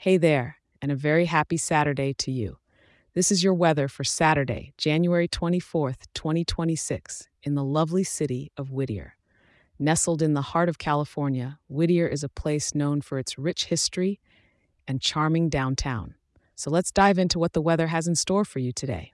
Hey there, and a very happy Saturday to you. This is your weather for Saturday, January 24th, 2026, in the lovely city of Whittier. Nestled in the heart of California, Whittier is a place known for its rich history and charming downtown. So let's dive into what the weather has in store for you today.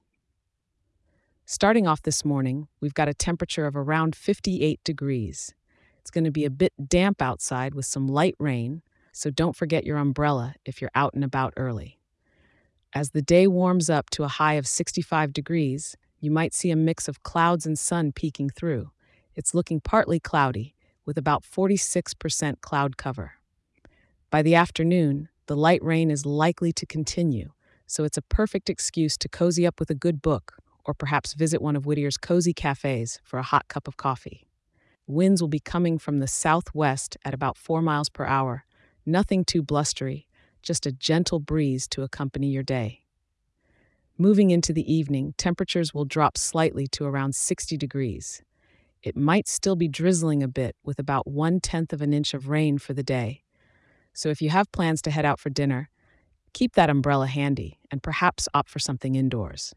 Starting off this morning, we've got a temperature of around 58 degrees. It's going to be a bit damp outside with some light rain, so don't forget your umbrella if you're out and about early. As the day warms up to a high of 65 degrees, you might see a mix of clouds and sun peeking through. It's looking partly cloudy, with about 46% cloud cover. By the afternoon, the light rain is likely to continue, so it's a perfect excuse to cozy up with a good book or perhaps visit one of Whittier's cozy cafes for a hot cup of coffee. Winds will be coming from the southwest at about 4 miles per hour. Nothing too blustery, just a gentle breeze to accompany your day. Moving into the evening, temperatures will drop slightly to around 60 degrees. It might still be drizzling a bit with about 1/10 of an inch of rain for the day. So if you have plans to head out for dinner, keep that umbrella handy and perhaps opt for something indoors.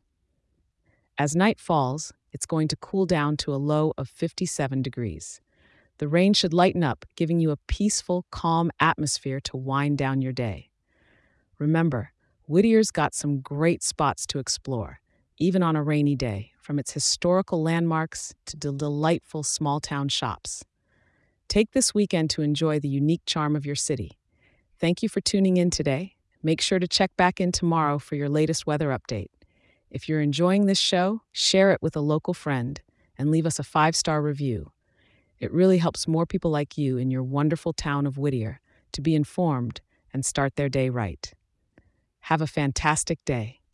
As night falls, it's going to cool down to a low of 57 degrees. The rain should lighten up, giving you a peaceful, calm atmosphere to wind down your day. Remember, Whittier's got some great spots to explore, even on a rainy day, from its historical landmarks to the delightful small town shops. Take this weekend to enjoy the unique charm of your city. Thank you for tuning in today. Make sure to check back in tomorrow for your latest weather update. If you're enjoying this show, share it with a local friend and leave us a 5-star review. It really helps more people like you in your wonderful town of Whittier to be informed and start their day right. Have a fantastic day.